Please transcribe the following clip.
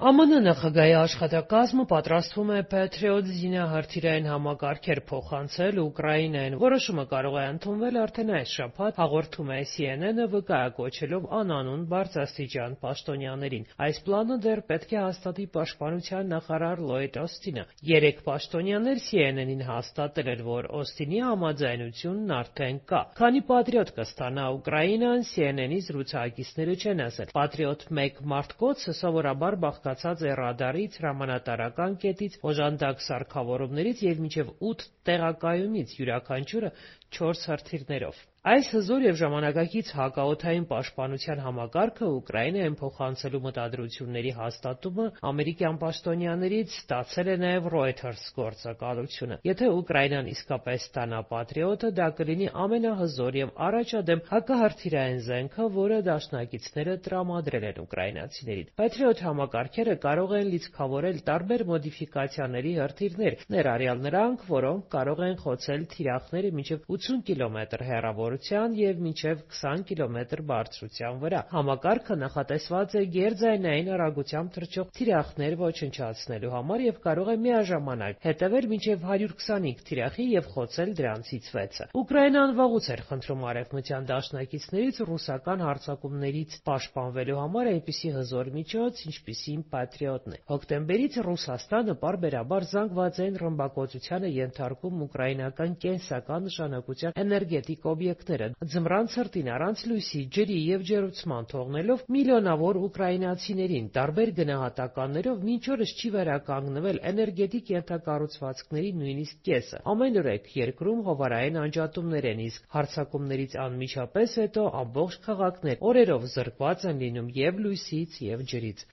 ԱՄՆ նախագահի աշխատակազմը պատրաստվում է Patriot զինահրթիռային համակարգեր փոխանցել Ուկրաինային։ Որոշումը կարող է ընդունվել արդեն այս շաբաթ, հաղորդում է CNN-ը, վկայակոչելով անանուն բարձրաստիճան պաշտոնյաներին։ Այս պլանը դեռ պետք է հաստատի պաշտպանության նախարար Լլոյդ Օսթինը։ Երեք պաշտոնյաներ CNN-ին հաստատել են, որ Օսթինի համաձայնությունն արդեն կա։ Քանի Patriot կստանա Ուկրաինան, CNN-ի զրուցակիցները չեն ասել։ Patriot 1 մարտկոցը սովորաբար բաղկացած է ռադարից, հրամանատարական կետից, օժանդակ սարքավորումներից և մինչև 8 տեղակայումից, յուրաքանչյուրը 4 հրթիռներով։ Այս հզոր և ժամանակակից հակաօդային պաշտպանության համակարգը Ուկրաինային փոխանցելու մտադրությունների հաստատումը ամերիկյան պաշտոնյաներից ստացել է նաև Reuters գործակալությունը։ Եթե Ուկրաինան իսկապես ստանա Patriot-ը, դա կլինի ամենահզոր և առաջադեմ հակահրթիռային զենքը, որը դաշնակիցները տրամադրել են ուկրաինացիներին։ Patriot համակարգերը կարող են լիցքավորել տարբեր մոդիֆիկացիաների հրթիռներ, ներառյալ նրանք, որոնք կարող են խոցել թիրախները մինչև 80 կմ հեռավորության և մինչև 20 կմ բարձրության վրա։ Համակարգը նախատեսված է գերձայնային արագությամբ թռչող թիրախներ ոչնչացնելու համար և կարող է միաժամանակ հետևել մինչև 125 թիրախի և խոցել դրանցից 6-ը։ Ուկրաինան վաղուց էր խնդրում արևմտյան դաշնակիցներից ռուսական հարձակումներից պաշտպանվելու համար այնպիսի հզոր միջոց, ինչպիսին Patriot-ն է։ Հոկտեմբերից Ռուսաստանը պարբերաբար զանգվածային ռմբակոծությանը ենթարկում ուկրաինական կենսական նշանակության էներգետիկ օբյեկտները, ձմռան ցրտին առանց լույսի, ջրի և ջերուցման թողնելով միլիոնավոր ուկրաինացիներին տարբեր գնահատականներով մինչ օրս չի վերականգնվել էներգետիկ ենթակառուցվածքների նույնիսկ կեսը։ Ամենուրեք երկրում հովարային անջատումներ են, իսկ հարձակումներից անմիջապես հետո ամբողջ քաղաքներ օրերով զրկված են լինում և՛ լույսից, և՛ ջրից։